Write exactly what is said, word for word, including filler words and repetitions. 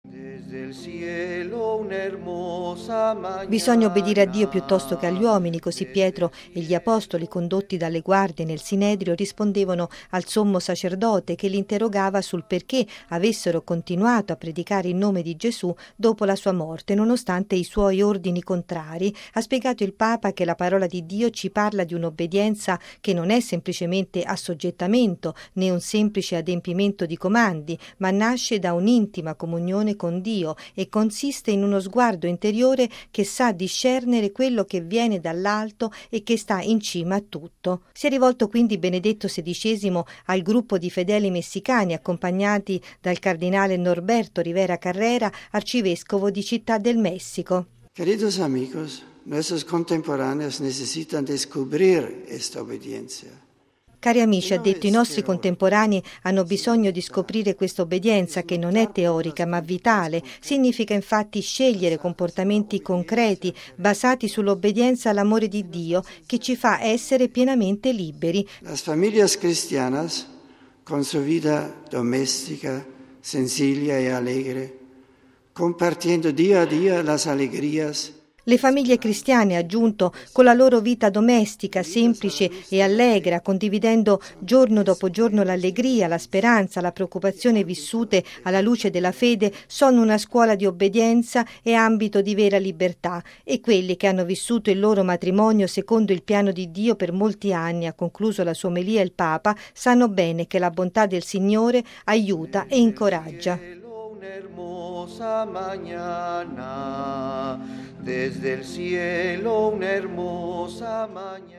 Bisogna obbedire a Dio piuttosto che agli uomini, così Pietro e gli apostoli, condotti dalle guardie nel Sinedrio, rispondevano al sommo sacerdote che li interrogava sul perché avessero continuato a predicare il nome di Gesù dopo la sua morte, nonostante i suoi ordini contrari. Ha spiegato il Papa che la parola di Dio ci parla di un'obbedienza che non è semplicemente assoggettamento né un semplice adempimento di comandi, ma nasce da un'intima comunione con Dio e consiste in uno sguardo interiore che sa discernere quello che viene dall'alto e che sta in cima a tutto. Si è rivolto quindi Benedetto sedicesimo al gruppo di fedeli messicani accompagnati dal cardinale Norberto Rivera Carrera, arcivescovo di Città del Messico. Queridos amigos, nuestros contemporáneos necesitan descubrir esta obediencia. Cari amici, ha detto, i nostri contemporanei hanno bisogno di scoprire questa obbedienza che non è teorica ma vitale. Significa infatti scegliere comportamenti concreti basati sull'obbedienza all'amore di Dio che ci fa essere pienamente liberi. Las familias cristianas, con su vida doméstica, sencilla e alegre, compartiendo día a día las alegrías. Le famiglie cristiane, ha aggiunto, con la loro vita domestica, semplice e allegra, condividendo giorno dopo giorno l'allegria, la speranza, la preoccupazione vissute alla luce della fede, sono una scuola di obbedienza e ambito di vera libertà. E quelli che hanno vissuto il loro matrimonio secondo il piano di Dio per molti anni, ha concluso la sua omelia il Papa, sanno bene che la bontà del Signore aiuta e incoraggia. Hermosa mañana, desde el cielo una hermosa mañana.